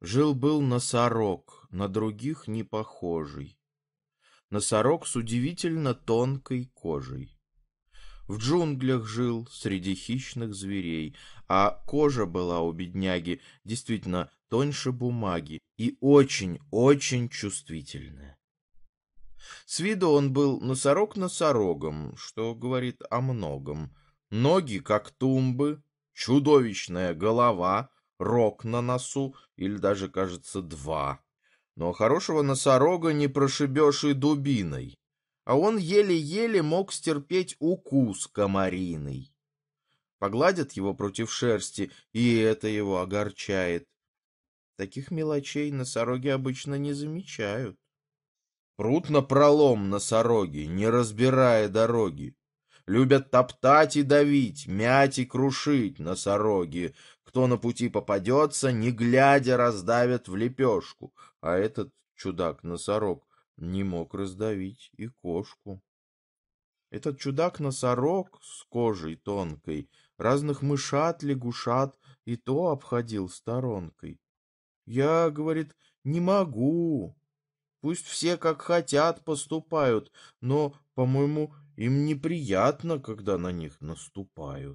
Жил-был носорог, на других не похожий. Носорог с удивительно тонкой кожей. В джунглях жил среди хищных зверей, а кожа была у бедняги действительно тоньше бумаги и очень-очень чувствительная. С виду он был носорог носорогом, что говорит о многом. Ноги, как тумбы, чудовищная голова, рог на носу, или даже, кажется, два. Но хорошего носорога не прошибешь и дубиной, а он еле-еле мог стерпеть укус комариный. Погладят его против шерсти, и это его огорчает. Таких мелочей носороги обычно не замечают. Прут напролом носороги, не разбирая дороги. Любят топтать и давить, мять и крушить носороги. Кто на пути попадется, не глядя, раздавят в лепешку. А этот чудак-носорог не мог раздавить и кошку. Этот чудак-носорог с кожей тонкой разных мышат, лягушат и то обходил сторонкой. Я, говорит, не могу. Пусть все как хотят поступают, но, по-моему, им неприятно, когда на них наступают.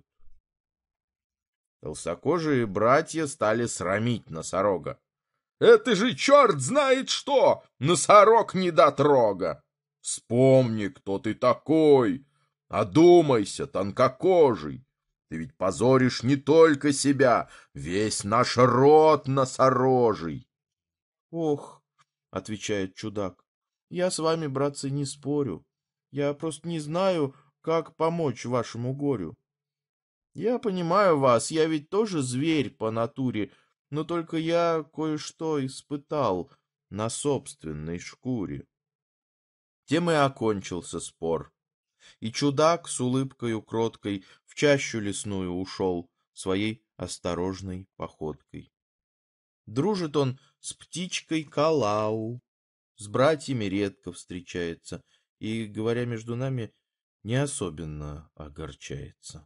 Толстокожие братья стали срамить носорога. «Это же черт знает что! Носорог недотрога! Вспомни, кто ты такой! Одумайся, тонкокожий! Ты ведь позоришь не только себя, весь наш род носорожий!» «Ох!» — отвечает чудак. «Я с вами, братцы, не спорю. Я просто не знаю, как помочь вашему горю. Я понимаю вас, я ведь тоже зверь по натуре, но только я кое-что испытал на собственной шкуре». Тем и окончился спор. И чудак с улыбкою кроткой в чащу лесную ушел своей осторожной походкой. Дружит он с птичкой Калау, с братьями редко встречается и, говоря между нами, не особенно огорчается.